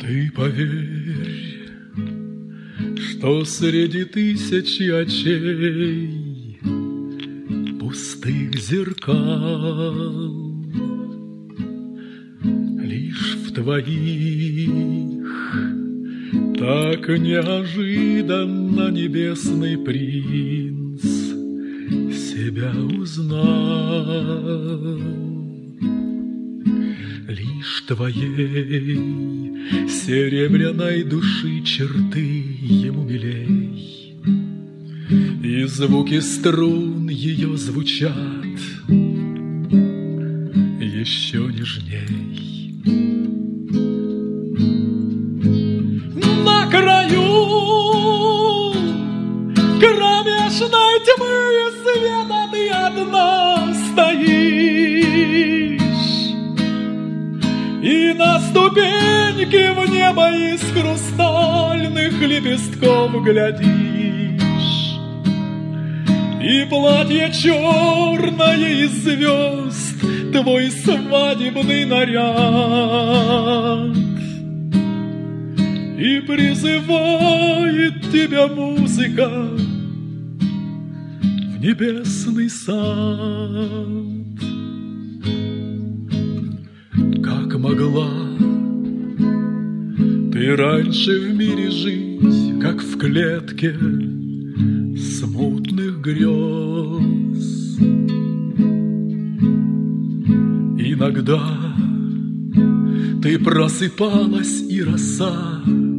Ты поверь, что среди тысячи очей, пустых зеркал, лишь в твоих так неожиданно небесный принц себя узнал. Лишь твоей серебряной души черты ему милей, и звуки струн ее звучат еще нежней. На краю кромешной тьмы и света ты одна стоишь, и на ступеньки в небо из хрустальных лепестков глядишь, и платье черное из звезд твой свадебный наряд, и призывает тебя музыка в небесный сад. Как могла ты раньше в мире жить, как в клетке смутных грез? Иногда ты просыпалась, и роса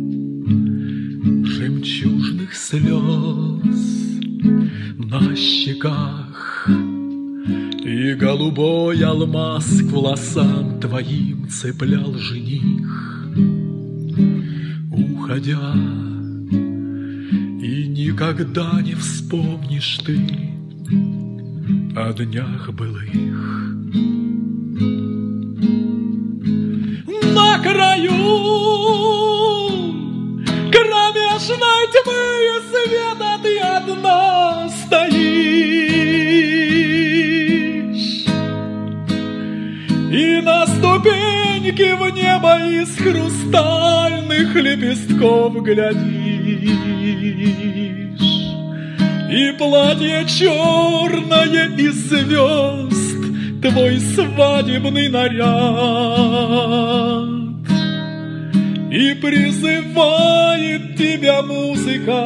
жемчужных слез на щеках, и голубой алмаз к волосам твоим цеплял жених, уходя, и никогда не вспомнишь ты о днях былых. На краю кромешной тьмы и света ты одна стоишь, и на ступеньки в небо из хрустальных лепестков глядишь, и платье черное из звезд твой свадебный наряд, и призывает тебя музыка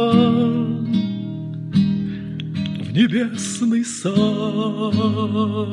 в небесный сад.